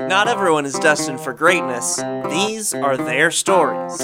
Not everyone is destined for greatness. These are their stories.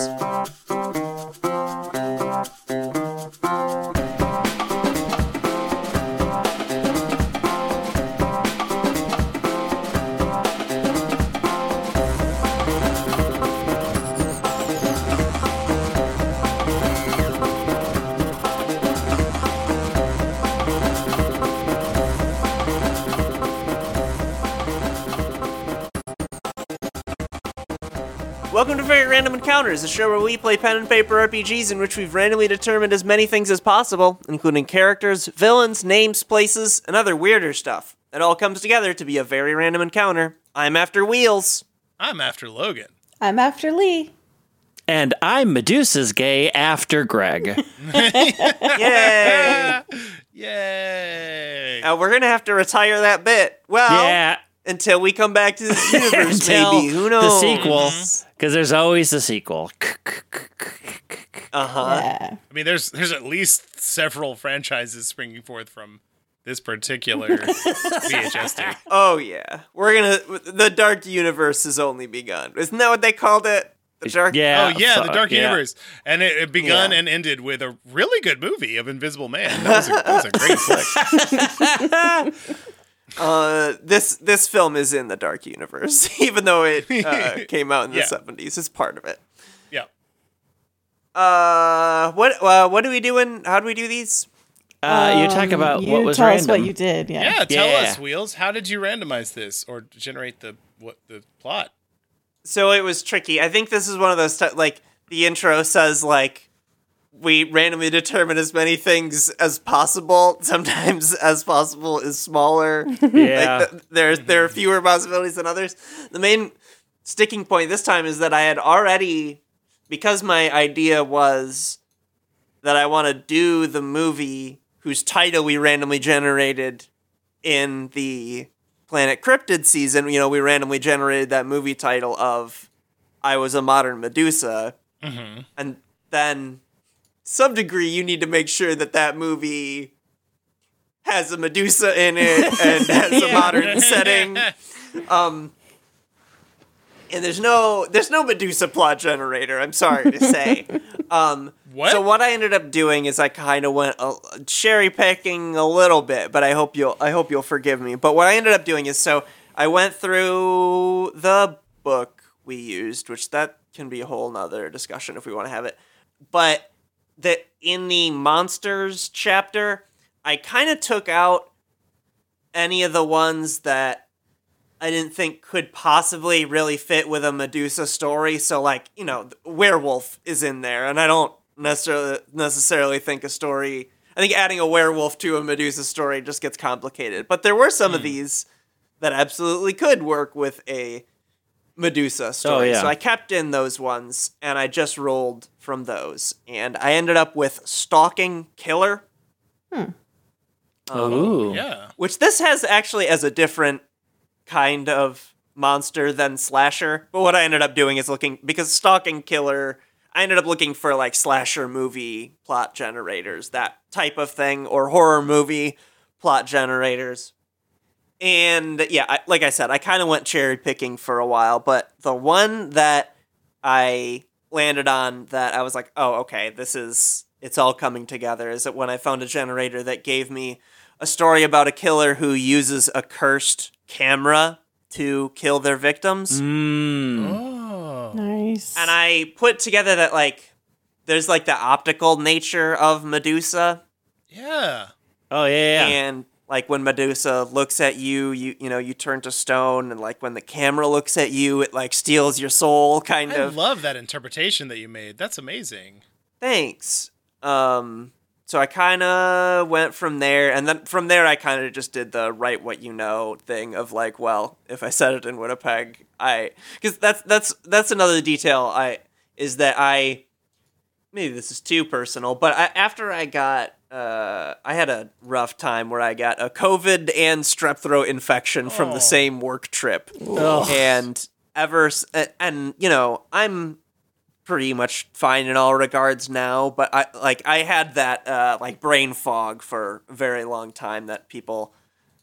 Welcome to Very Random Encounters, a show where we play pen and paper RPGs in which we've randomly determined as many things as possible, including characters, villains, names, places, and other weirder stuff. It all comes together to be a very random encounter. I'm after Wheels. I'm after Logan. I'm after Lee. And I'm Medusa's gay after Greg. Yay! Yay! Now we're gonna have to retire that bit. Well, Yeah. until we come back to this universe, Until maybe. Who knows? the sequel. Because there's always a sequel. Uh-huh. Yeah. I mean, there's at least several franchises springing forth from this particular VHS tape. Oh, yeah. The Dark Universe has only begun. Isn't that what they called it? The Dark... Yeah. Oh yeah, the fuck, Dark yeah. Universe, and it begun Yeah. and ended with a really good movie of Invisible Man. That was a great flick. This film is in the Dark Universe, even though it came out in the Yeah. 70s. It's part of it. Yeah. What do we do how do we do these? You talk about you what was tell random. us what you did. Yeah. Yeah, tell Yeah. us, Wheels. How did you randomize this or generate the plot? So it was tricky. I think this is one of those, like, the intro says, like, we randomly determine as many things as possible. Sometimes as possible is smaller. Yeah. Like, there are fewer possibilities than others. The main sticking point this time is that I had already, because my idea was that I want to do the movie whose title we randomly generated in the Planet Cryptid season. You know, we randomly generated that movie title of I Was a Modern Medusa. Mm-hmm. And then, some degree, you need to make sure that movie has a Medusa in it and has a modern setting. And there's no Medusa plot generator, I'm sorry to say. What? So what I ended up doing is I kind of went cherry picking a little bit, but I hope you'll forgive me. But what I ended up doing is, so I went through the book we used, which that can be a whole nother discussion if we want to have it. But in the monsters chapter, I kind of took out any of the ones that I didn't think could possibly really fit with a Medusa story. So, like, you know, werewolf is in there, and I don't necessarily think I think adding a werewolf to a Medusa story just gets complicated. But there were some of these that absolutely could work with a Medusa story. Oh, yeah. So I kept in those ones, and I just rolled from those. And I ended up with Stalking Killer. Ooh. Yeah. Which this has actually as a different kind of monster than slasher. But what I ended up doing is because Stalking Killer, I ended up looking for like slasher movie plot generators, that type of thing, or horror movie plot generators. And yeah, like I said, I kind of went cherry picking for a while, but the one that I landed on that I was like, oh, okay, it's all coming together, is that when I found a generator that gave me a story about a killer who uses a cursed camera to kill their victims. Oh. Nice. And I put together that, like, there's like the optical nature of Medusa. Yeah. Oh, yeah. And like when Medusa looks at you, you turn to stone, and like when the camera looks at you, it like steals your soul, kind I of. love that interpretation that you made. That's amazing. Thanks. So I kind of went from there, and then from there I kind of just did the write what you know thing of like, well, if I said it in Winnipeg, because that's another detail maybe this is too personal, but after I got I had a rough time where I got a COVID and strep throat infection from the same work trip. Oh. And you know, I'm pretty much fine in all regards now, but I had that like brain fog for a very long time that people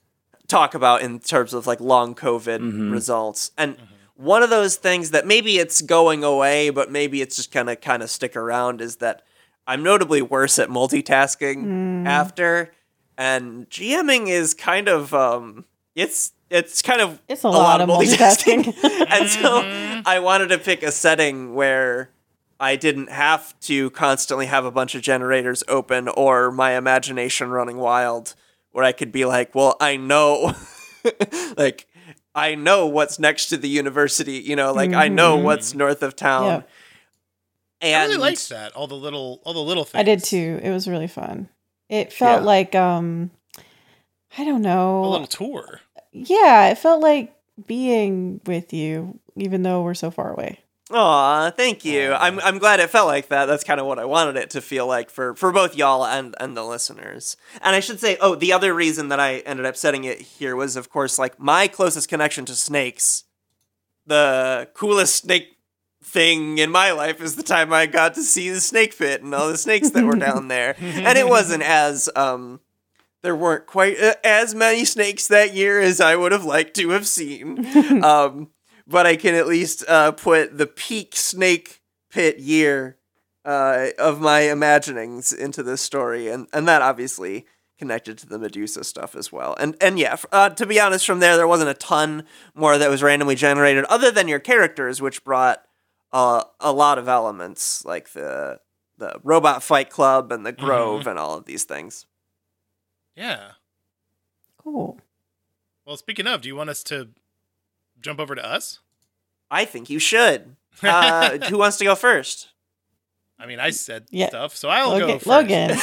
talk about in terms of like long COVID results. And one of those things that maybe it's going away, but maybe it's just gonna kind of stick around is that I'm notably worse at multitasking after, and GMing is kind of it's kind of It's a lot of multitasking. and so I wanted to pick a setting where I didn't have to constantly have a bunch of generators open or my imagination running wild, where I could be like, well, I know, like, I know what's next to the university, you know, like I know what's north of town. Yep. And I really liked that. All the little things. I did too. It was really fun. It felt like I don't know. A little tour. Yeah, it felt like being with you, even though we're so far away. Aw, thank you. I'm glad it felt like that. That's kind of what I wanted it to feel like for both y'all and the listeners. And I should say, the other reason that I ended up setting it here was, of course, like my closest connection to snakes. The coolest snake thing in my life is the time I got to see the snake pit and all the snakes that were down there. And it wasn't as there weren't quite as many snakes that year as I would have liked to have seen. But I can at least put the peak snake pit year of my imaginings into this story, and that obviously connected to the Medusa stuff as well. And yeah, to be honest, from there wasn't a ton more that was randomly generated, other than your characters, which brought a lot of elements, like the Robot Fight Club and the Grove and all of these things. Yeah. Cool. Well, speaking of, do you want us to jump over to us? I think you should. Who wants to go first? I mean, I said Yeah. stuff, so I'll go first. Logan.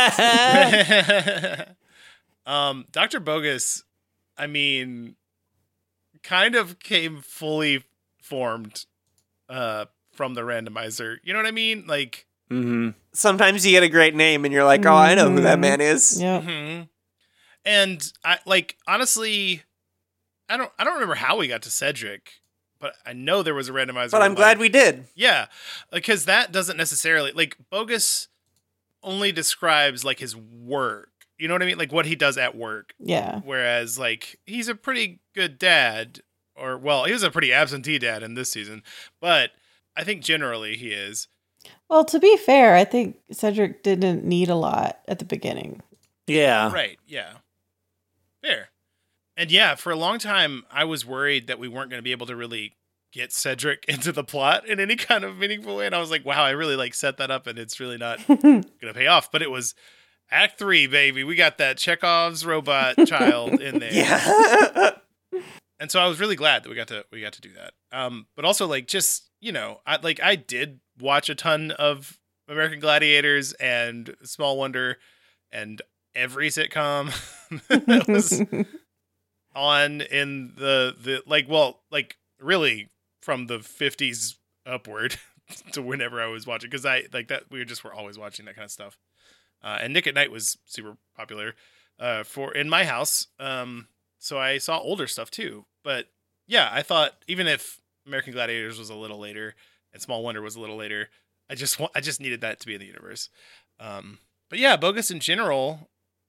Dr. Bogus, I mean, kind of came fully formed from the randomizer. You know what I mean? Like, Sometimes you get a great name and you're like, oh, I know who that man is. Yep. And I honestly, I don't remember how we got to Cedric, but I know there was a randomizer. But I'm glad we did. Yeah, because that doesn't necessarily, like, Bogus only describes like his work. You know what I mean? Like what he does at work. Yeah. Whereas like he's a pretty good dad, or well, he was a pretty absentee dad in this season, but I think generally he is. Well, to be fair, I think Cedric didn't need a lot at the beginning. Yeah. Right. Yeah. Fair. And yeah, for a long time, I was worried that we weren't going to be able to really get Cedric into the plot in any kind of meaningful way. And I was like, wow, I really like set that up and it's really not going to pay off. But it was Act 3, baby. We got that Chekhov's robot child in there. Yeah. And so I was really glad that we got to do that. But also like, just, you know, I did watch a ton of American Gladiators and Small Wonder and every sitcom that was on in the like really from the 50s upward to whenever I was watching, because I like that we were always watching that kind of stuff. And Nick at Night was super popular for in my house. So I saw older stuff too. But yeah, I thought even if American Gladiators was a little later and Small Wonder was a little later, I just needed that to be in the universe. But yeah, Bogus in general,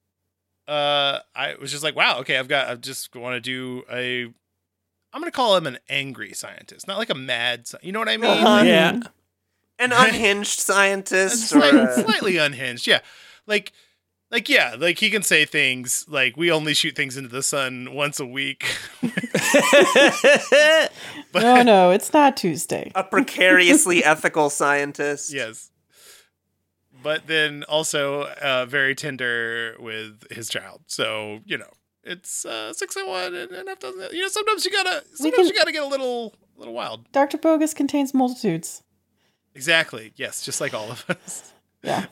I was just like, wow, okay, I just want to do I'm going to call him an angry scientist, not like a mad, you know what I mean? Uh-huh. Yeah. An unhinged scientist. Slightly unhinged. Yeah. Like he can say things like, we only shoot things into the sun once a week. But, No, it's not Tuesday. A precariously ethical scientist. yes. But then also very tender with his child. So, you know, it's 601 and enough doesn't, you know, sometimes you gotta get a little wild. Dr. Bogus contains multitudes. Exactly. Yes. Just like all of us. Yeah.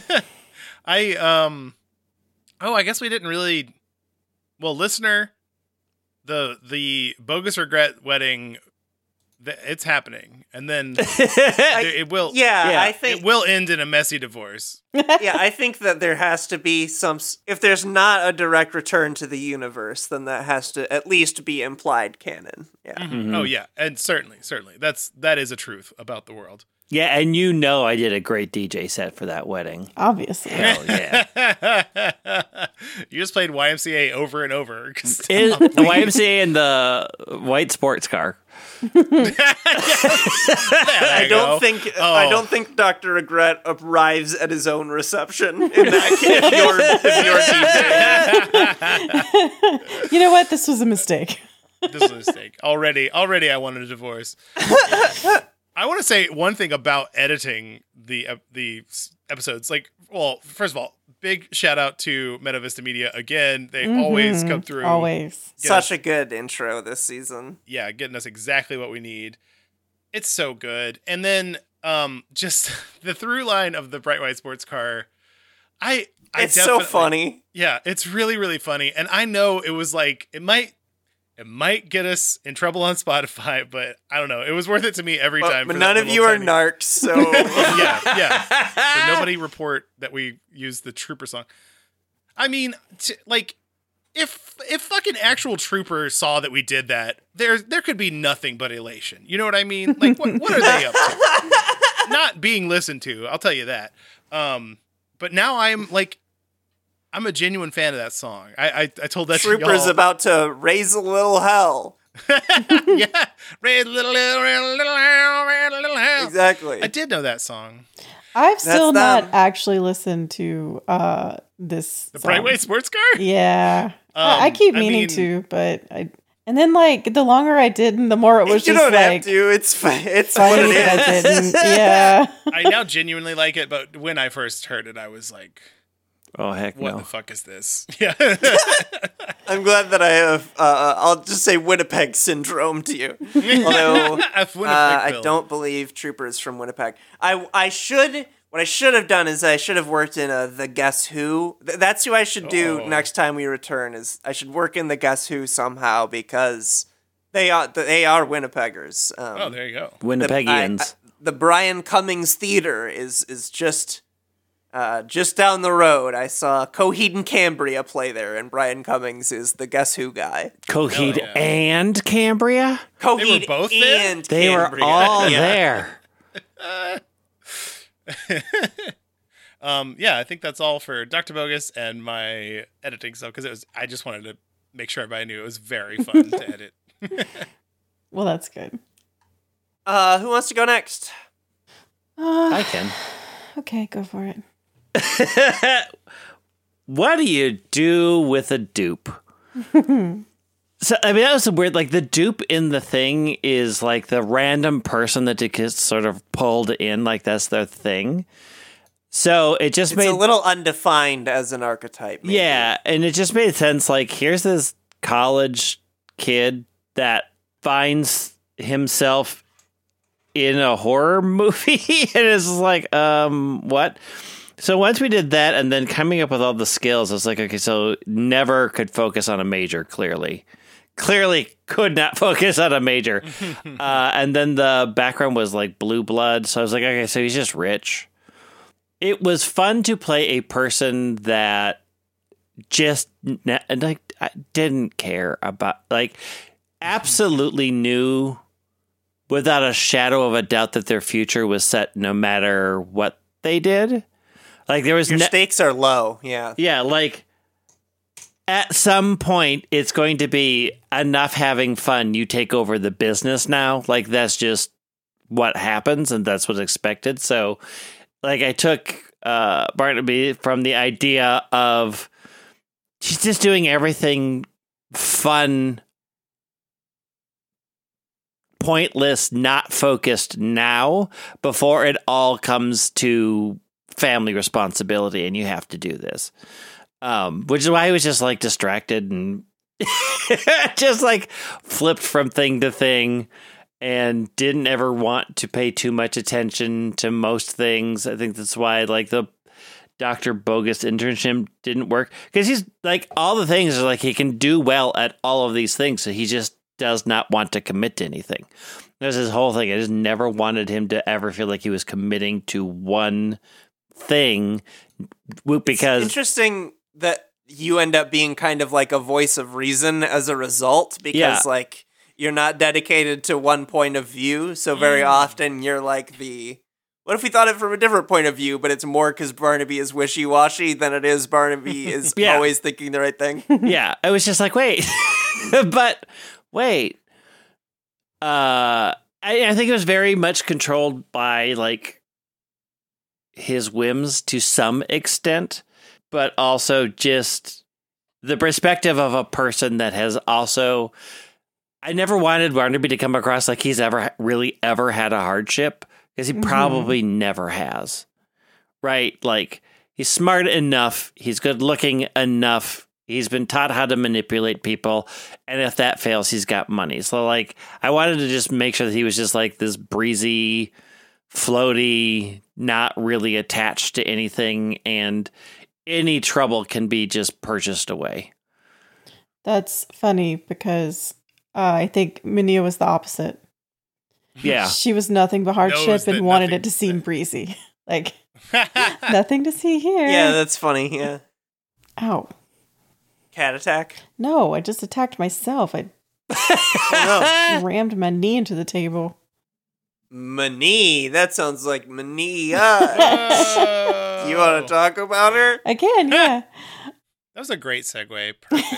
I guess we didn't really, well, listener, the Bogus Regret wedding, it's happening, and then it will. Yeah, I think it will end in a messy divorce. Yeah, I think that there has to be some. If there's not a direct return to the universe, then that has to at least be implied canon. Yeah. Mm-hmm. Oh yeah, and certainly, that is a truth about the world. Yeah, and I did a great DJ set for that wedding. Obviously. Hell yeah. You just played YMCA over and over. The YMCA in the white sports car. I don't think Dr. Regret arrives at his own reception in that case if you're DJ. You know what? This was a mistake. This is a mistake. Already I wanted a divorce. I want to say one thing about editing the episodes. Like, well, first of all, big shout out to Meta Vista Media again. They always come through. Always. Such a good intro this season. Yeah, getting us exactly what we need. It's so good. And then just the through line of the Bright White Sports Car. It's so funny. Yeah, it's really, really funny. And I know it was like, it might get us in trouble on Spotify, but I don't know. It was worth it to me every time. But none of you are narcs, so yeah. So nobody report that we used the Trooper song. I mean, if fucking actual Trooper saw that we did that, there could be nothing but elation. You know what I mean? Like, what are they up to? Not being listened to, I'll tell you that. But now I'm a genuine fan of that song. I told that Trooper's to y'all. about to raise a little hell. Yeah, raise a little hell. Exactly. I did know that song. I've still not them. actually listened to this The song. Bright White Sports Car? Yeah. I keep meaning to, but and then the longer I did, the more it was you just don't have to. It's what funny it that I is. didn't. Yeah. I now genuinely like it, but when I first heard it, I was like, Oh, heck what no. the fuck is this? Yeah. I'm glad that I have, I'll just say Winnipeg syndrome to you. Although, I don't believe Trooper is from Winnipeg. What I should have done is I should have worked in the Guess Who. That's who I should do next time we return, is I should work in the Guess Who somehow, because they are Winnipeggers. Oh, there you go. Winnipegians. The Brian Cummings Theater is just down the road. I saw Coheed and Cambria play there, and Brian Cummings is the Guess Who guy. Coheed yeah. and Cambria? Coheed were both there? and They Cambria. were all Yeah. there. Yeah, I think that's all for Dr. Bogus and my editing stuff, because I just wanted to make sure everybody knew it was very fun to edit. Well, that's good. Who wants to go next? I can. Okay, go for it. What do you do with a dupe? So, I mean, that was weird. Like, the dupe in the thing is like the random person that gets sort of pulled in, like that's their thing. So it just It's a little undefined as an archetype. Maybe. Yeah, and it just made sense. Like, here's this college kid that finds himself in a horror movie and is like, what? So once we did that and then coming up with all the skills, I was like, okay, so never could focus on a major, clearly could not focus on a major. And then the background was like blue blood. So I was like, okay, so he's just rich. It was fun to play a person that just didn't care about, absolutely knew without a shadow of a doubt that their future was set no matter what they did. Like, there was your stakes are low. Yeah. Yeah, like at some point it's going to be enough having fun. You take over the business now. Like, that's just what happens, and that's what's expected. So, like, I took Barnaby from the idea of she's just doing everything fun, pointless, not focused now before it all comes to family responsibility, and you have to do this. Which is why I was just like distracted and just like flipped from thing to thing and didn't ever want to pay too much attention to most things. I think that's why like the Dr. Bogus internship didn't work, because he's like, all the things are like he can do well at all of these things, so he just does not want to commit to anything. There's his whole thing. I just never wanted him to ever feel like he was committing to one thing, because it's interesting that you end up being kind of like a voice of reason as a result, because like you're not dedicated to one point of view, so very often you're like the What if we thought it from a different point of view, but it's more because Barnaby is wishy-washy than it is Barnaby is always thinking the right thing? Yeah, I was just like, wait. But wait. I think it was very much controlled by, like, his whims to some extent, but also just the perspective of a person that has also... I never wanted Barnaby to come across like he's ever had a hardship, because he probably never has. Right? Like, he's smart enough, he's good looking enough, he's been taught how to manipulate people, and if that fails, he's got money. So, like, I wanted to just make sure that he was just like this breezy, floaty, not really attached to anything, and any trouble can be just purchased away. That's funny because I think Minia was the opposite. Yeah. She was nothing but hardship and wanted it to seem breezy. Like, nothing to see here. Yeah, that's funny, yeah. Ow. Cat attack? No, I just attacked myself. I rammed my knee into the table. Mania. That sounds like Mania. You want to talk about her? I can, yeah. That was a great segue. Perfect.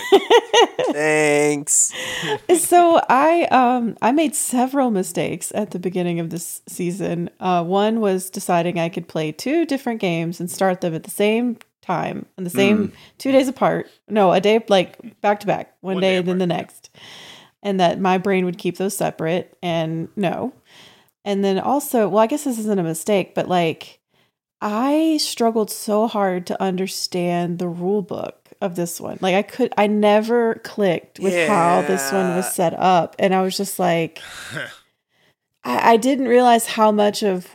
Thanks. So I made several mistakes at the beginning of this season. One was deciding I could play 2 different games and start them at the same time on the same 2 days apart. No, a day, like back to back, one day and then the next. And that my brain would keep those separate, and no. And then also, well, I guess this isn't a mistake, but like I struggled so hard to understand the rule book of this one. Like I never clicked with how this one was set up. And I was just like, I didn't realize how much of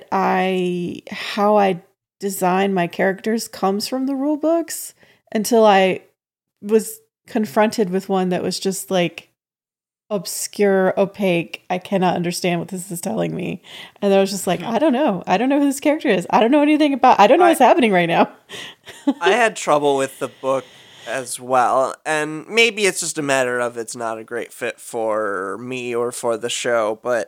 how I design my characters comes from the rule books until I was confronted with one that was just like obscure, opaque. I cannot understand what this is telling me. And I was just like, I don't know who this character is. I don't know anything about, I don't know what's happening right now. I had trouble with the book as well, and maybe it's just a matter of it's not a great fit for me or for the show, but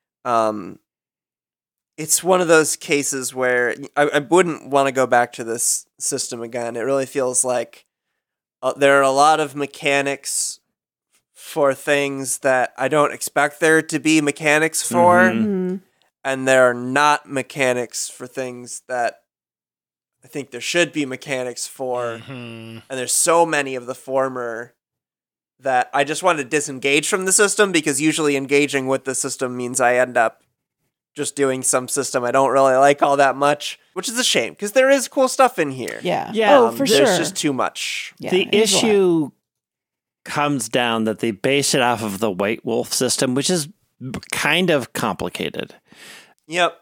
it's one of those cases where I wouldn't want to go back to this system again. It really feels like there are a lot of mechanics for things that I don't expect there to be mechanics for, and there are not mechanics for things that I think there should be mechanics for, and there's so many of the former that I just want to disengage from the system, because usually engaging with the system means I end up just doing some system I don't really like all that much, which is a shame, because there is cool stuff in here. Yeah. Yeah. For sure. There's just too much. Yeah, the issue comes down that they base it off of the White Wolf system, which is kind of complicated. Yep.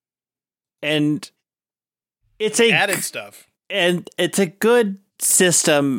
And it's added stuff. And it's a good system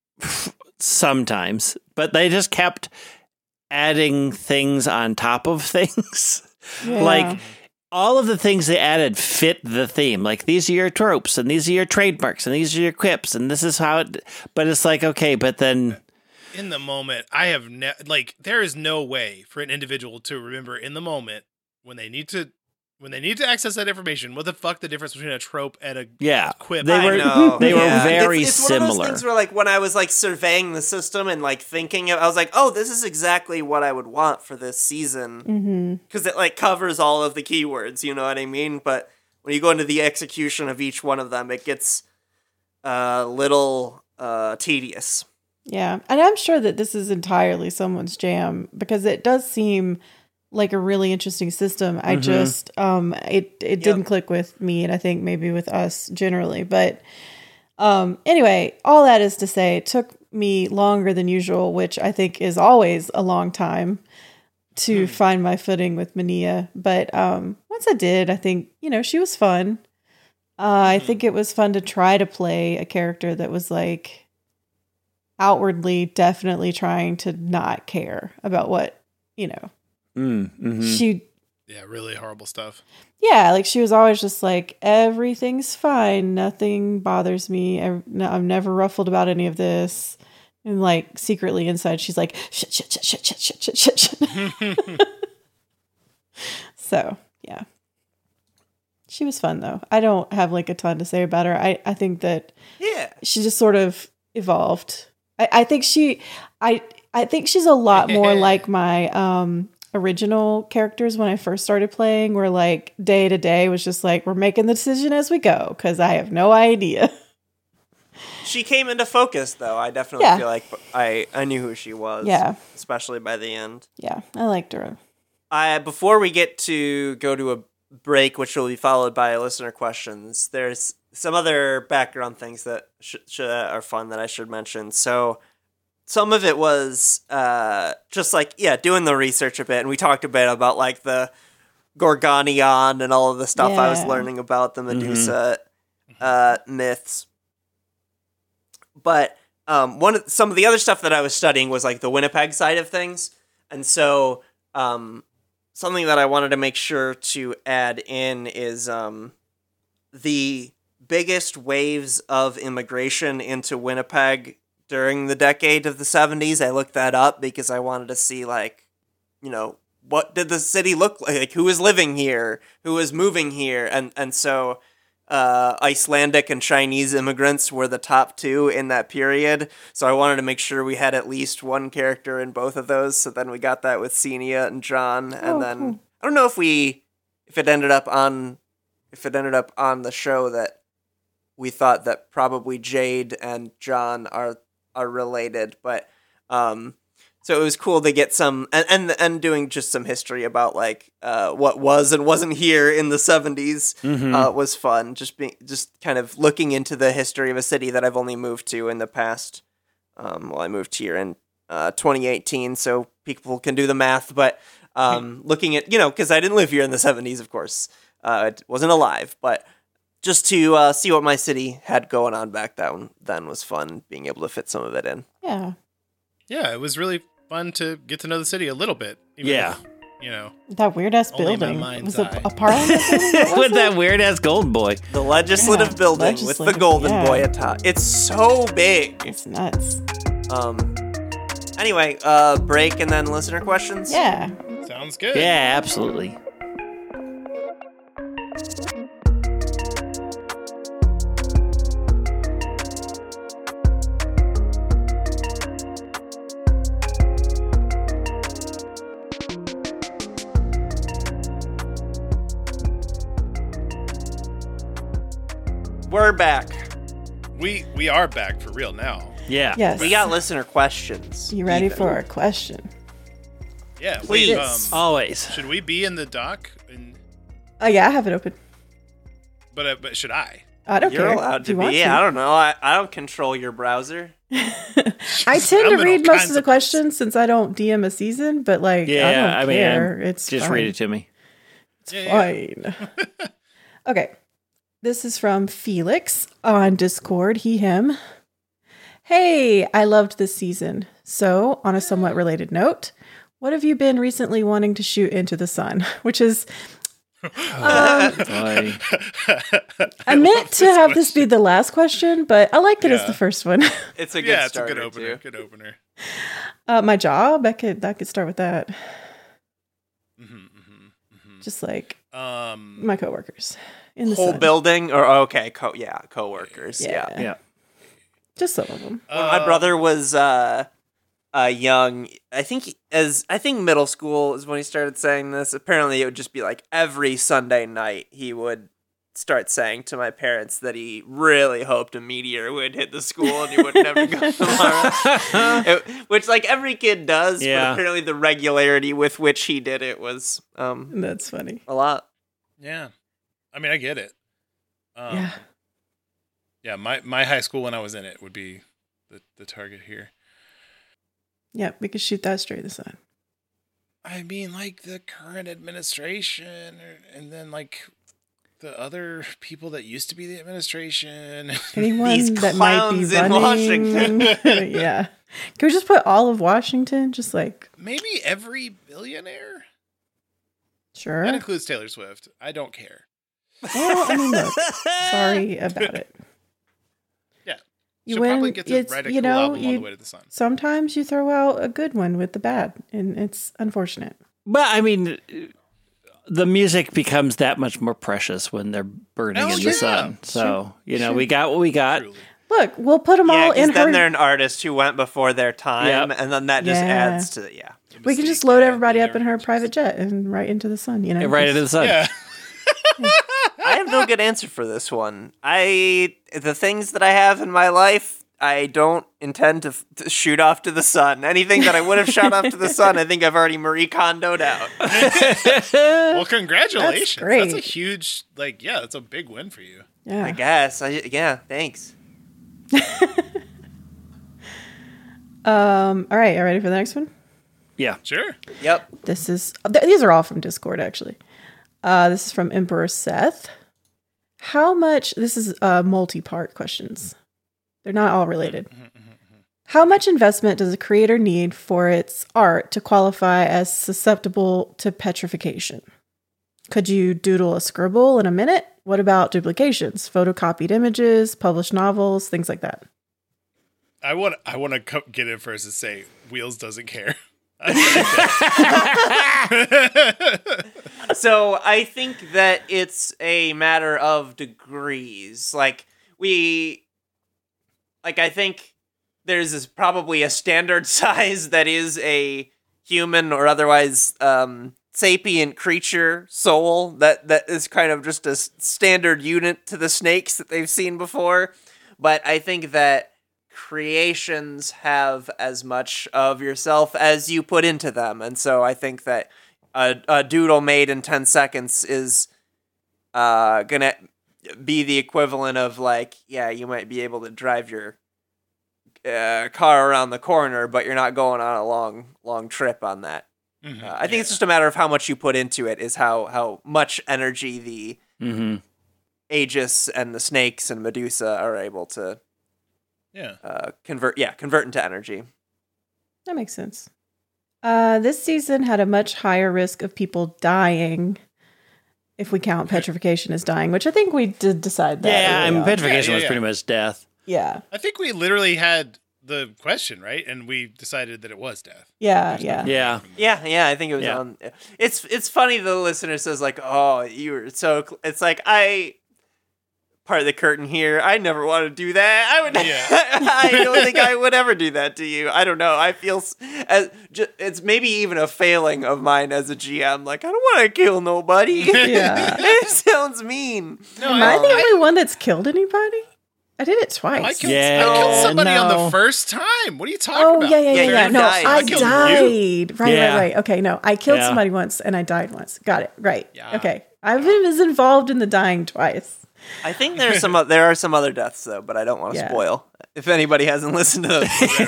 sometimes, but they just kept adding things on top of things. Yeah. Like, all of the things they added fit the theme. Like, these are your tropes, and these are your trademarks, and these are your quips, and this is how it... But it's like, okay, but then... In the moment, I have... there is no way for an individual to remember in the moment when they need to access that information, what the fuck the difference between a trope and a quip. They were very it's similar. One of those things where, like, when I was like surveying the system and like thinking, I was like, oh, this is exactly what I would want for this season, because it like covers all of the keywords. You know what I mean? But when you go into the execution of each one of them, it gets a little tedious. Yeah, and I'm sure that this is entirely someone's jam, because it does seem like a really interesting system. I just it didn't click with me, and I think maybe with us generally. But anyway, all that is to say, it took me longer than usual, which I think is always a long time, to find my footing with Mania. But once I did, I think, she was fun. I think it was fun to try to play a character that was like outwardly definitely trying to not care about what, she... Yeah, really horrible stuff. Yeah, like she was always just like, everything's fine, nothing bothers me, I'm never ruffled about any of this. And like secretly inside, she's like, shit. So, yeah. She was fun though. I don't have like a ton to say about her. I think that Yeah. she just sort of evolved. I think I think she's a lot more like my original characters when I first started playing, where like day to day was just like, we're making the decision as we go because I have no idea. She came into focus, though. I definitely Yeah. feel like I knew who she was. Yeah. Especially by the end. Yeah, I liked her. Before we get to go to a break, which will be followed by listener questions, there's some other background things that are fun that I should mention. So some of it was just like, doing the research a bit. And we talked a bit about like the Gorgonion and all of the stuff I was Yeah. learning about the Medusa myths. But some of the other stuff that I was studying was like the Winnipeg side of things. And so something that I wanted to make sure to add in is the biggest waves of immigration into Winnipeg during the decade of the 70s. I looked that up because I wanted to see, like, what did the city look like? Like, who was living here? Who was moving here? And so Icelandic and Chinese immigrants were the top two in that period. So I wanted to make sure we had at least one character in both of those. So then we got that with Senia and John. And then cool. I don't know if it ended up on the show that we thought that probably Jade and John are related, but so it was cool to get some and doing just some history about like what was and wasn't here in the 70s was fun. Just kind of looking into the history of a city that I've only moved to in the past. I moved here in 2018, so people can do the math. But looking at because I didn't live here in the 70s, of course, it wasn't alive, but just to see what my city had going on back then was fun, being able to fit some of it in. Yeah. Yeah, it was really fun to get to know the city a little bit. Even if, That weird ass Only in my building. mind's Was it eye. a parliament building? What was With it? that weird ass gold boy. The legislative building with the legislative, golden yeah. boy atop. It's so big. It's nuts. Anyway, break and then listener questions. Yeah. sounds good. Yeah, absolutely. We're back. We are back for real now. Yeah. Yes. We got listener questions. You ready Ethan. for a question? Yeah, Please. Always. should we be in the dock? Oh yeah, I have it open. But should I? I don't You're care. allowed if to you want be. I don't know. I don't control your browser. I tend I'm to in read all most kinds of the of questions since I don't DM a season, but like I Yeah, don't care. It's just fine. read it to me. It's Yeah, fine. Okay. This is from Felix on Discord, him. Hey, I loved this season. So, on a somewhat related note, what have you been recently wanting to shoot into the sun? Which is, Boy. I meant to have this be the last question, but I liked it as Yeah. the first one. It's a good Yeah, it's a starter, good opener. too. Good opener. My job, I could start with that. Just like my coworkers in the Whole sun. building, or okay, coworkers. Yeah. Yeah. Just some of them. When my brother was young, I think middle school is when he started saying this. Apparently, it would just be like every Sunday night he would start saying to my parents that he really hoped a meteor would hit the school and he wouldn't have to go tomorrow. Which, like, every kid does, Yeah. but apparently the regularity with which he did it was That's funny. a lot. Yeah, I mean, I get it. Yeah. Yeah, my high school when I was in it would be the target here. Yeah, we could shoot that straight in the sun. I mean, like the current administration, and then like the other people that used to be the administration. Anyone These that might be clowns in running. Washington. Yeah. Can we just put all of Washington? Just like, Maybe every billionaire. sure. That includes Taylor Swift. I don't care. Well, I mean, look, sorry about it. Yeah, You she'll probably win. get to It's, write a you cool know, album all the way to the sun. sometimes you throw out a good one with the bad, and it's unfortunate. But I mean, the music becomes that much more precious when they're burning in the sun. So, we got what we got. Truly. Look, we'll put them all in then her. they're an artist who went before their time, and then that just adds to We can just load everybody up in her private jet and right into the sun, Right into the sun. Yeah. I have no good answer for this one. The things that I have in my life, I don't intend to shoot off to the sun. Anything that I would have shot off to the sun, I think I've already Marie Kondoed out. Well, congratulations. That's great. That's a huge, that's a big win for you. Yeah. I guess. Thanks. All right, are you ready for the next one? Yeah. Sure. Yep. These are all from Discord, actually. This is from Emperor Seth. This is multi-part questions. They're not all related. How much investment does a creator need for its art to qualify as susceptible to petrification? Could you doodle a scribble in a minute? What about duplications, photocopied images, published novels, things like that? I want to get in first and say Wheels doesn't care. So I think that it's a matter of degrees. I think there's probably a standard size that is a human or otherwise sapient creature soul that is kind of just a standard unit to the snakes that they've seen before. But I think that creations have as much of yourself as you put into them. And so I think that a doodle made in 10 seconds is gonna be the equivalent of you might be able to drive your car around the corner, but you're not going on a long trip on that. Mm-hmm. I think it's just a matter of how much you put into it is how much energy the Aegis and the snakes and Medusa are able to convert into energy. That makes sense. This season had a much higher risk of people dying, if we count petrification as dying, which I think we did decide that. Yeah, petrification was Yeah. pretty much death. Yeah. I think we literally had the question, right? And we decided that it was death. Yeah. Yeah. Yeah, I think it was on. It's funny the listener says "Oh, you were so." It's I part of the curtain here. I never want to do that. I would. I don't think I would ever do that to you. I don't know. I feel it's maybe even a failing of mine as a GM. I don't want to kill nobody. Yeah. It sounds mean. No, Am I the only one that's killed anybody? I did it twice. I killed somebody on the first time. What are you talking about? Yeah. you No, died. I I killed died. Yeah. Right. Okay, no. I killed Yeah. somebody once and I died once. Got it. Right. Yeah. Okay. I was involved in the dying twice. I think there are some other deaths though, but I don't want to spoil. If anybody hasn't listened to those,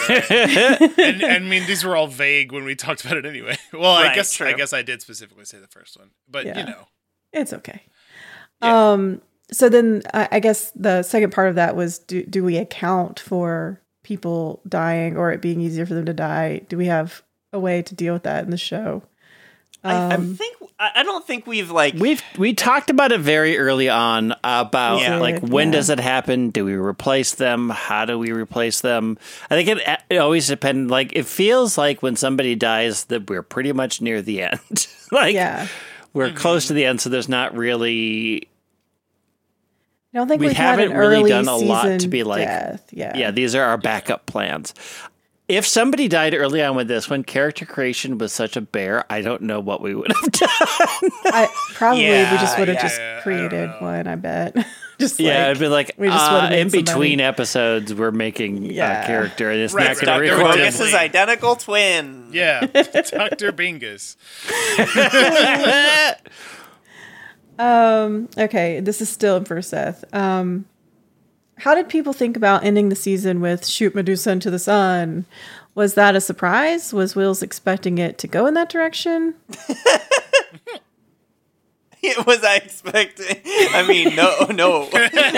and I mean, these were all vague when we talked about it anyway. Well, Right, I guess true. I did specifically say the first one, but It's okay. Yeah. So then I guess the second part of that was do we account for people dying or it being easier for them to die? Do we have a way to deal with that in the show? I don't think we've we talked about it very early on about when does it happen? Do we replace them? How do we replace them? I think it always depends. It feels like when somebody dies that we're pretty much near the end. We're close to the end, so there's not really. I don't think we we've had haven't an really early done a lot to season be death. these are our backup plans. If somebody died early on with this one, character creation was such a bear, I don't know what we would have done. We just would have just I created don't know. one, I bet. Just it'd be we just would've made in between somebody. episodes, we're making a character, and it's Right, not going to Dr. record Bingus. him. Rogus' identical twin. Yeah, Dr. Bingus. Okay, this is still for Seth. How did people think about ending the season with shoot Medusa into the sun? Was that a surprise? Was Wills expecting it to go in that direction? Was I expecting? I mean, no. Was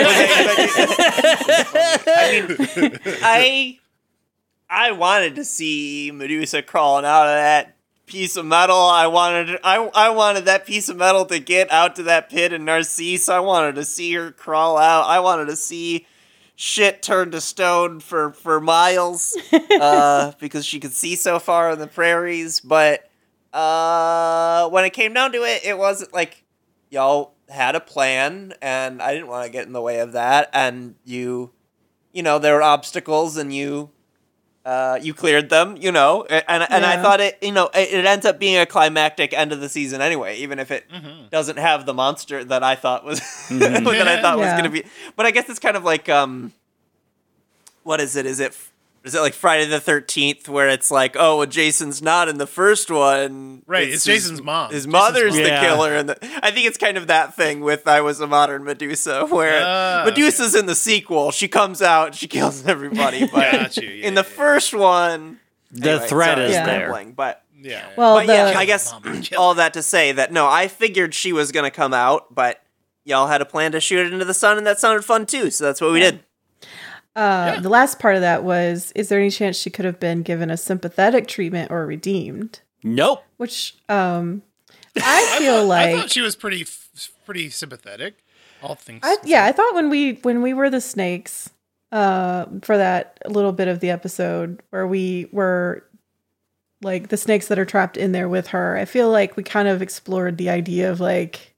I expecting? I wanted to see Medusa crawling out of that piece of metal. I wanted that piece of metal to get out to that pit in Narcisse. I wanted to see her crawl out. I wanted to see shit turn to stone for miles because she could see so far in the prairies. But when it came down to it, it wasn't like y'all had a plan, and I didn't want to get in the way of that. And you know, there were obstacles, and you cleared them, you know, and I Yeah. thought it ends up being a climactic end of the season anyway, even if it doesn't have the monster that I thought was that I thought was Yeah. gonna be. But I guess it's kind of like what is it? Is it like Friday the 13th, where it's like, oh, well, Jason's not in the first one, Right, it's Jason's mom. His Jason's mother's mom. the Yeah. killer, and I think it's kind of that thing with I Was a Modern Medusa, where Medusa's in the sequel, she comes out, she kills everybody, but Got you, yeah, in the yeah. first one, The threat sorry, is Yeah. I'm there. rambling, but Yeah. Well, yeah, the- I guess Mom killer. all that to say that no, I figured she was gonna come out, but y'all had a plan to shoot it into the sun, and that sounded fun too, so that's what we did. The last part of that was, is there any chance she could have been given a sympathetic treatment or redeemed? Nope. Which I feel I like thought she was pretty sympathetic. All things. I thought when we were the snakes, for that little bit of the episode where we were like the snakes that are trapped in there with her, I feel like we kind of explored the idea of like,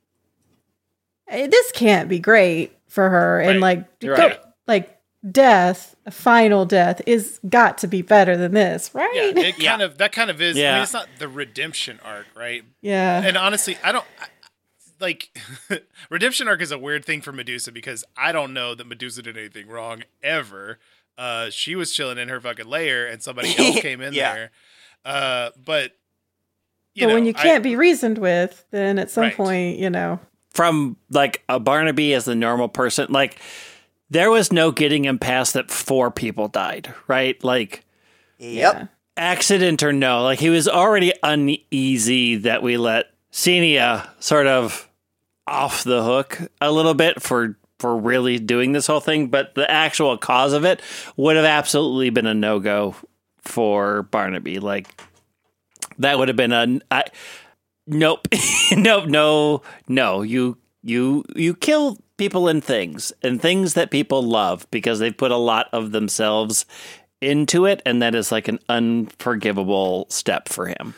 this can't be great for her, and Right. Right. like death, a final death, is got to be better than this, Yeah, right? it kind of is. I Yeah. mean, it's not the redemption arc, right? Yeah. And honestly, like redemption arc is a weird thing for Medusa because I don't know that Medusa did anything wrong ever. She was chilling in her fucking lair, and somebody else came in Yeah. there. But when you can't be reasoned with, then at some Right. point, From like a Barnaby as the normal person, like there was no getting him past that 4 people died, right? Like Yep. yeah. accident or no, like he was already uneasy that we let Xenia sort of off the hook a little bit for really doing this whole thing, but the actual cause of it would have absolutely been a no-go for Barnaby. Like that would have been nope. Nope, no. You kill people and things that people love because they've put a lot of themselves into it, and that is like an unforgivable step for him.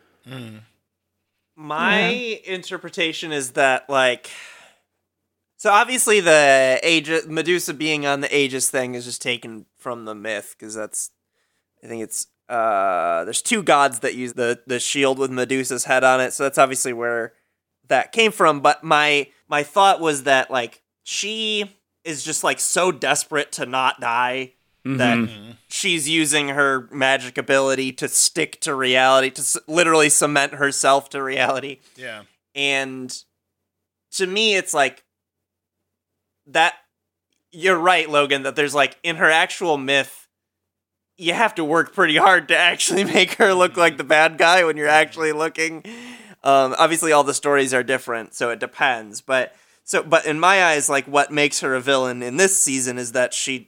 My interpretation is that, like, so obviously the Medusa being on the Aegis thing is just taken from the myth, because I think it's, there's 2 gods that use the shield with Medusa's head on it, so that's obviously where that came from, but my thought was that, like, she is just, like, so desperate to not die that she's using her magic ability to stick to reality, to literally cement herself to reality. Yeah. And to me, it's like that. You're right, Logan, that there's like in her actual myth, you have to work pretty hard to actually make her look like the bad guy when you're actually looking. Obviously, all the stories are different, so it depends. But in my eyes, like what makes her a villain in this season is that she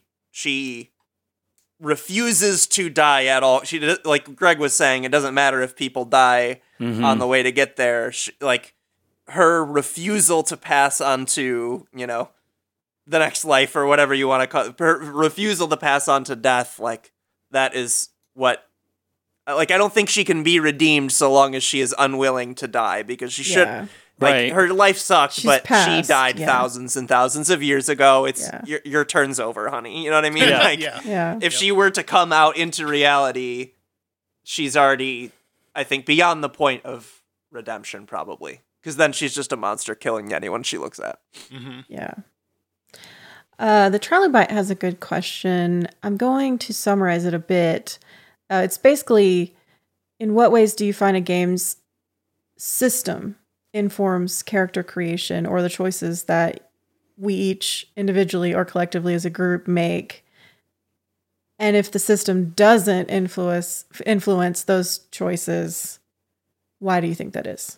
refuses to die at all. She, like Greg was saying, it doesn't matter if people die on the way to get there. Like her refusal to pass on to, the next life or whatever you want to call it, her refusal to pass on to death, like that is what, like, I don't think she can be redeemed so long as she is unwilling to die, because she should. Yeah. Like, Right. her life sucked, She's but she passed, died yeah. thousands and thousands of years ago. It's Yeah. your turn's over, honey. You know what I mean? Yeah. Like, Yeah. Yeah. if she were to come out into reality, she's already, I think, beyond the point of redemption, probably. Because then she's just a monster killing anyone she looks at. Yeah. The Charlie Bite has a good question. I'm going to summarize it a bit. It's basically, in what ways do you find a game's system informs character creation or the choices that we each individually or collectively as a group make? And if the system doesn't influence those choices, why do you think that is?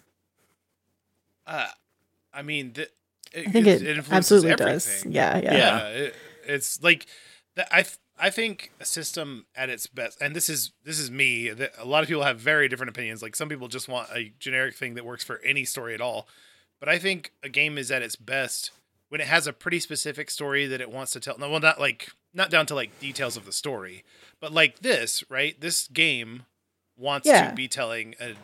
I mean, I think it influences absolutely everything. does. Yeah. It's like I think a system at its best, and this is me. A lot of people have very different opinions. Like some people just want a generic thing that works for any story at all. But I think a game is at its best when it has a pretty specific story that it wants to tell. No, well, not down to like details of the story, but like this, right? This game wants Yeah. to be telling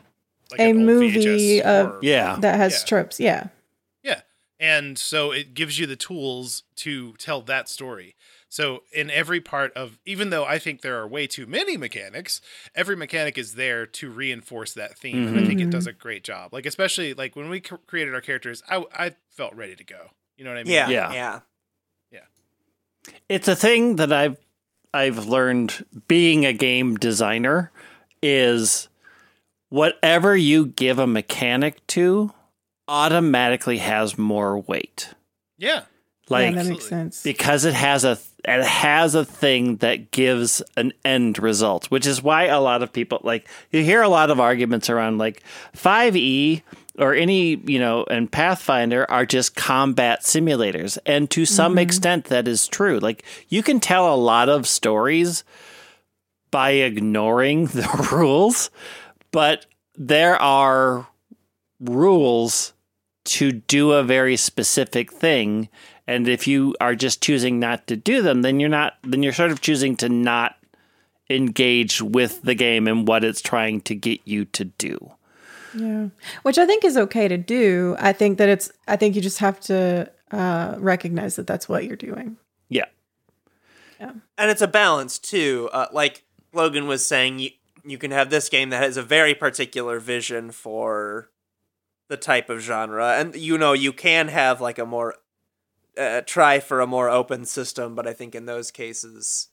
like a an old movie VHS of horror Yeah. that has Yeah. tropes. Yeah. Yeah. And so it gives you the tools to tell that story. So in every part of, even though I think there are way too many mechanics, every mechanic is there to reinforce that theme. And I think it does a great job. Like, especially like when we created our characters, I felt ready to go. You know what I mean? Yeah, Yeah. yeah. It's a thing that I've learned being a game designer is whatever you give a mechanic to automatically has more weight. Yeah. Like Yeah, that Absolutely. makes sense. because it has a thing that gives an end result, which is why a lot of people like you hear a lot of arguments around like 5e or any, and Pathfinder are just combat simulators. And to some extent that is true. Like you can tell a lot of stories by ignoring the rules, but there are rules to do a very specific thing. And if you are just choosing not to do them, then you're sort of choosing to not engage with the game and what it's trying to get you to do. Yeah. Which I think is okay to do. I think you just have to recognize that that's what you're doing. Yeah. And it's a balance too. Like Logan was saying, you can have this game that has a very particular vision for the type of genre, and you can have like a more try for a more open system. But I think in those cases,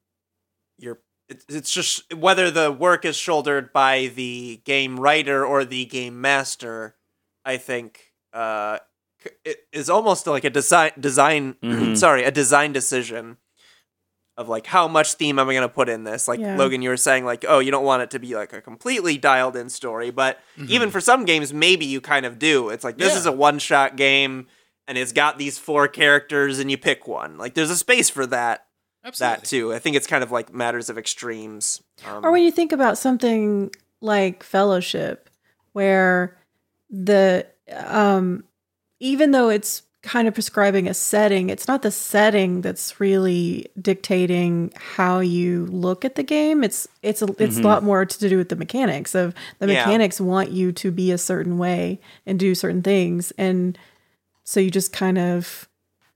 it's just whether the work is shouldered by the game writer or the game master. I think it is almost like a design a design decision of like how much theme am I going to put in this. Like Logan, you were saying like, oh, you don't want it to be like a completely dialed in story, but even for some games, maybe you kind of do. It's like this is a one shot game and it's got these 4 characters and you pick one. Like there's a space for that. Absolutely. That too. I think it's kind of like matters of extremes. Or when you think about something like Fellowship, where the even though it's kind of prescribing a setting, it's not the setting that's really dictating how you look at the game. It's a lot more to do with the mechanics of the mechanics want you to be a certain way and do certain things, and so you just kind of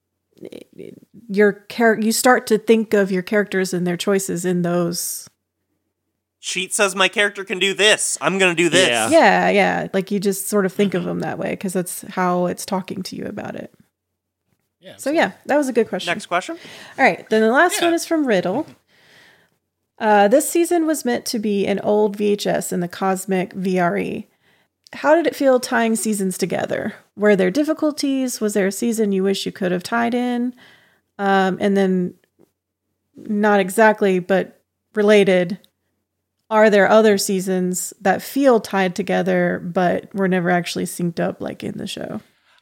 you start to think of your characters and their choices in those. Sheet says my character can do this. I'm going to do this. Yeah. Like you just sort of think of them that way because that's how it's talking to you about it. Yeah. So yeah, that was a good question. Next question. All right, then the last one is from Riddle. This season was meant to be an old VHS in the cosmic VRE. How did it feel tying seasons together? Were there difficulties? Was there a season you wish you could have tied in? And then, not exactly, but related, are there other seasons that feel tied together but were never actually synced up like in the show?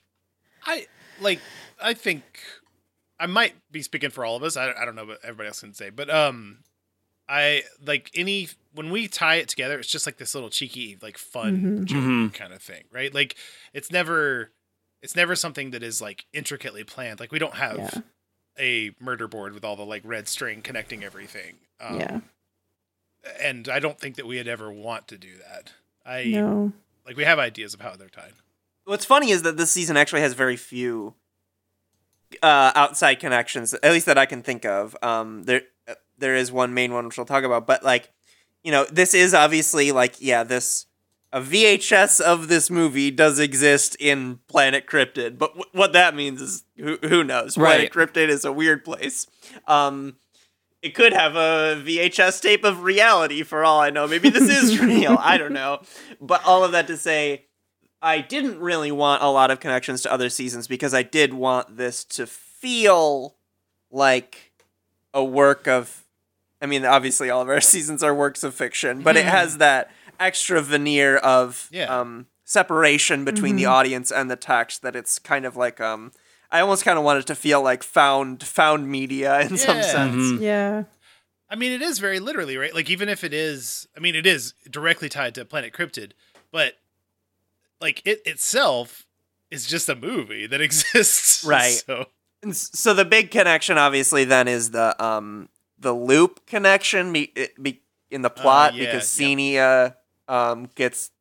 I think I might be speaking for all of us. I don't know what everybody else can say, but I like when we tie it together, it's just like this little cheeky, like fun joke kind of thing, right? Like it's never something that is like intricately planned. Like we don't have a murder board with all the like red string connecting everything. And I don't think that we would ever want to do that. No. Like we have ideas of how they're tied. What's funny is that this season actually has very few outside connections, at least that I can think of. There is one main one which we'll talk about, but like, this is obviously like, a VHS of this movie does exist in Planet Cryptid, but what that means is who knows? Right. Planet Cryptid is a weird place. It could have a VHS tape of reality for all I know. Maybe this is real. I don't know. But all of that to say, I didn't really want a lot of connections to other seasons because I did want this to feel like a work of, obviously all of our seasons are works of fiction, but it has that extra veneer of separation between the audience and the text that it's kind of like, I almost kind of want it to feel like found media in some sense. Yeah. It is very literally, right? Like even if it is, it is directly tied to Planet Cryptid, but like it itself is just a movie that exists. Right. So the big connection obviously then is the loop connection in the plot because Xenia gets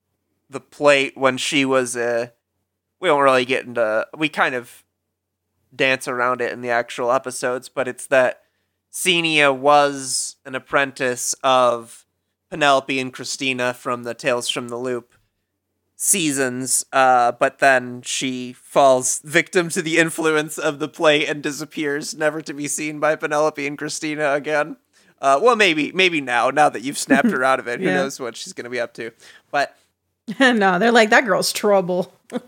the plate when she was we don't really get into, we kind of dance around it in the actual episodes, but it's that Xenia was an apprentice of Penelope and Christina from the Tales from the Loop seasons, but then she falls victim to the influence of the plate and disappears, never to be seen by Penelope and Christina again. Well, maybe now that you've snapped her out of it, who Yeah. knows what she's going to be up to. But No, they're like, that girl's trouble.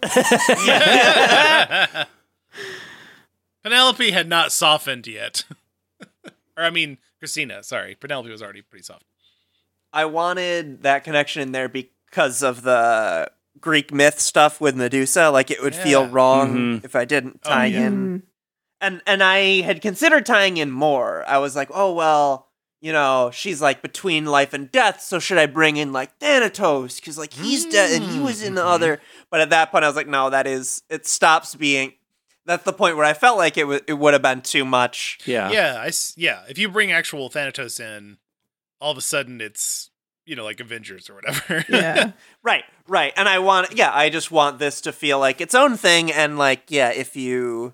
Penelope had not softened yet. Or I mean, Christina, sorry. Penelope was already pretty soft. I wanted that connection in there because of the Greek myth stuff with Medusa. Like, it would feel Yeah. wrong if I didn't tie yeah. in. And I had considered tying in more. I was like, oh, well, you know, she's like between life and death, so should I bring in like Thanatos? Because like he's dead and he was in the other. But at that point, I was like, no, it stops being. That's the point where I felt like it would have been too much. Yeah. Yeah. If you bring actual Thanatos in, all of a sudden it's, you know, like Avengers or whatever. Yeah. Right. And I just want this to feel like its own thing. And like, yeah, if you,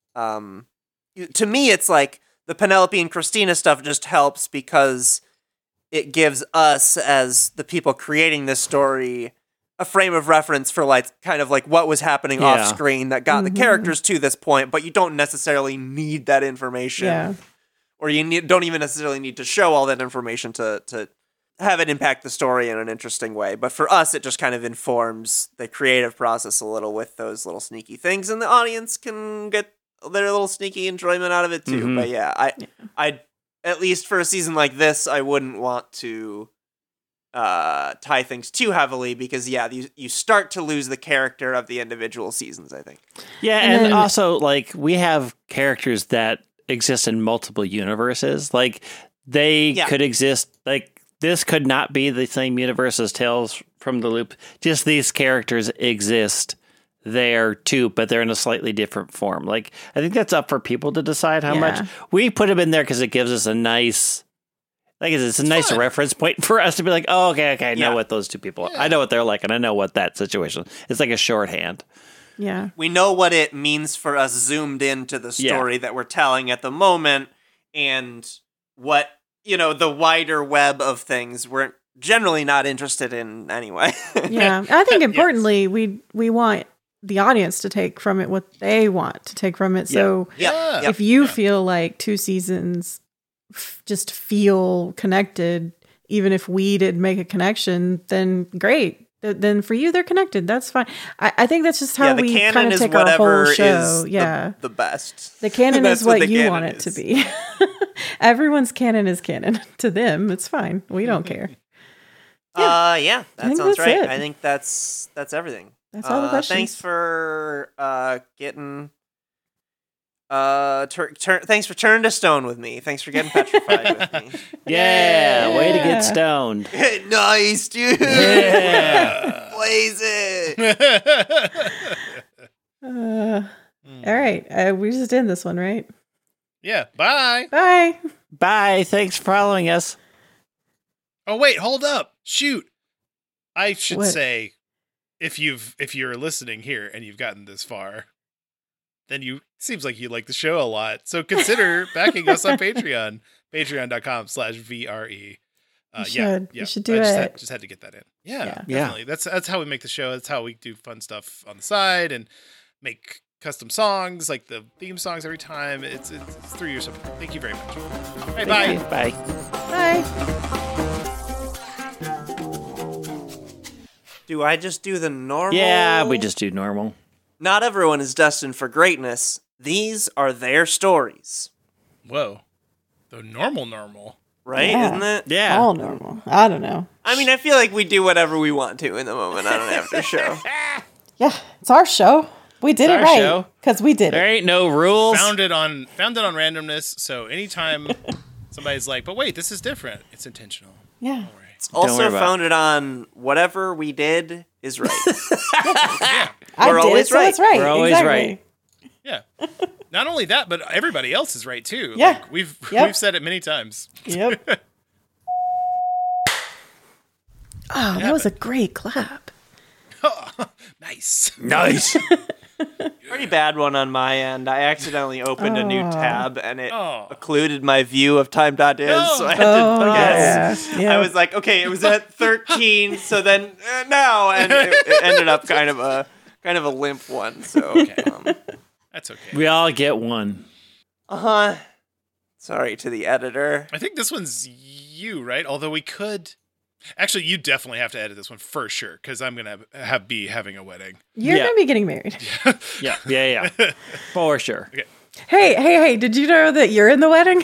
to me, it's like the Penelope and Christina stuff just helps because it gives us, as the people creating this story, a frame of reference for like kind of like what was happening Yeah. off screen that got the characters to this point, but you don't necessarily need that information. Yeah. Or don't even necessarily need to show all that information to have it impact the story in an interesting way. But for us, it just kind of informs the creative process a little with those little sneaky things, and the audience can get their little sneaky enjoyment out of it too. Mhm. But yeah, I at least for a season like this, I wouldn't want to tie things too heavily because you start to lose the character of the individual seasons, I think. Yeah, And and then- also like we have characters that exist in multiple universes. Like they could exist, like this could not be the same universe as Tales from the Loop. Just these characters exist there too, but they're in a slightly different form. Like I think that's up for people to decide how much. We put them in there because it gives us a nice, like it's a nice fun. reference point for us to be like, oh, okay, I know Yeah. what those two people. I know what they're like, and I know what that situation. It's like a shorthand. Yeah. We know what it means for us zoomed into the story that we're telling at the moment, and what, you know, the wider web of things we're generally not interested in anyway. Yeah. I think importantly, we want the audience to take from it what they want to take from it. So Yeah. if you feel like two seasons just feel connected, even if we didn't make a connection, then great. Then for you, they're connected. That's fine. I think that's just how the we canon kind of is take our whatever whole show. is Yeah. the best. The canon That's is what the you canon want it to is. be. Everyone's canon is canon. To them, it's fine. We don't care. Yeah, that think sounds that's right. it. I think that's everything. That's all the questions. Thanks for getting thanks for turning to stone with me. Thanks for getting petrified with me. Yeah, way to Yeah. get stoned. Nice, dude. Yeah. Blaze it. All right. We just did this one, right? Yeah. Bye. Bye. Bye. Thanks for following us. Oh wait, hold up. Shoot. I should What? say if you're listening here and you've gotten this far, then seems like you like the show a lot. So consider backing us on Patreon. Patreon.com/VRE. You should. You should do I it. just had to get that in. Yeah, Yeah. definitely. That's how we make the show. That's how we do fun stuff on the side and make custom songs, like the theme songs every time. It's through your support. Thank you very much. All right, bye. you. Bye. Bye. Do I just do the normal? Yeah, we just do normal. Not everyone is destined for greatness. These are their stories. Whoa. The normal. Right? Yeah. Isn't it? Yeah. All normal. I don't know. I mean, I feel like we do whatever we want to in the moment on an after show. Yeah, it's our show. We did It's it our right show. because we did There it. ain't no rules. Founded on randomness. So anytime somebody's like, but wait, this is different, it's intentional. Yeah. All right. It's worry also about it. founded on whatever we did is right. Yeah. I We're did always it, so it's right. We're always exactly. right. Yeah. Not only that, but everybody else is right too. Yeah. Like, we've Yep. said it many times. Yep. Oh, that was a great clap. Nice. Nice. Pretty bad one on my end. I accidentally opened a new tab and it Oh. occluded my view of time.is, No. so I had to guess. yeah. I was like, okay, it was at 13, so then now, and it ended up kind of a limp one. So, That's okay. We all get one. Sorry to the editor. I think this one's you, right? Although we could. Actually, you definitely have to edit this one for sure, because I'm gonna be having a wedding. You're Yeah. gonna be getting married. Yeah. For sure. Hey! Did you know that you're in the wedding,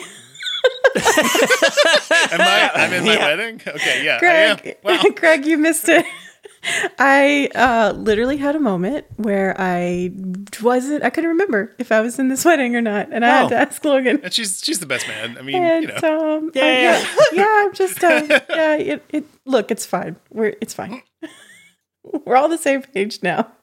I'm in my wedding? Okay, yeah. I am. Greg? Wow. Greg, you missed it. I literally had a moment where I couldn't remember if I was in this wedding or not, and I had to ask Logan. And she's the best man. I mean, And I'm just look, it's fine. It's fine. We're all the same page now.